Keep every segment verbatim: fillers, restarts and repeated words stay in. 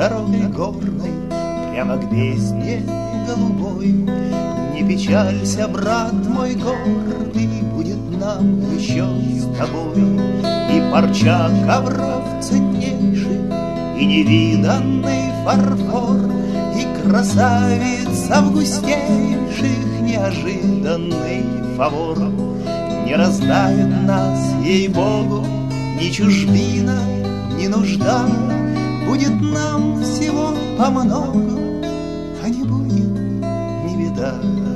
дорогой горной прямо к бездне голубой. Не печалься, брат мой гордый, будет нам еще с тобой и парча ковров ценнейших, и невиданный фарфор, и красавиц августейших неожиданный фавор. Не раздавит нас, ей-богу, ни чужбина, ни нужда, будет нам всего по много, а не будет ни беда.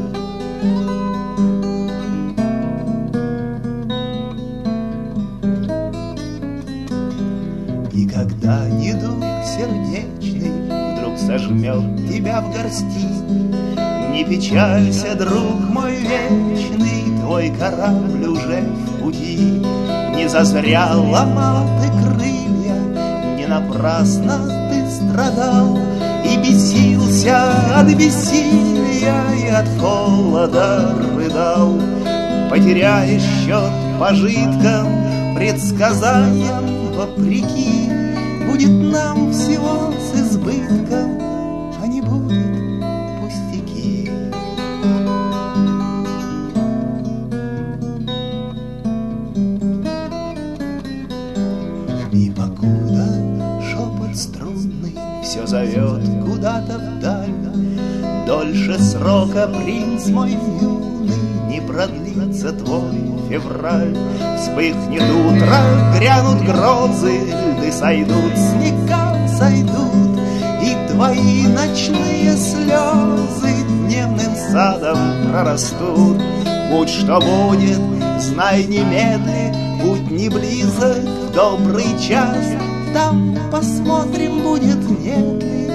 И когда недуг сердечный вдруг сожмет тебя в горсти, не печалься, друг мой вечный, твой корабль уже в пути. Не зазря ломал ты крылья, не напрасно ты страдал и бесился от бессилия и от холода рыдал. Потеряешь счет пожиткам, предсказаниям вопреки, будет нам всего с избытком, а не будет пустяки. И покуда шепот струнный все зовет куда-то вдаль, дольше срока, принц мой юный, не продлится твой февраль. Вспыхнет утро, грянут грозы, льды сойдут, снега сойдут, и твои ночные слезы дневным садом прорастут. Будь что будет, знай немедли, путь не близок, добрый час, там посмотрим, будет нет ли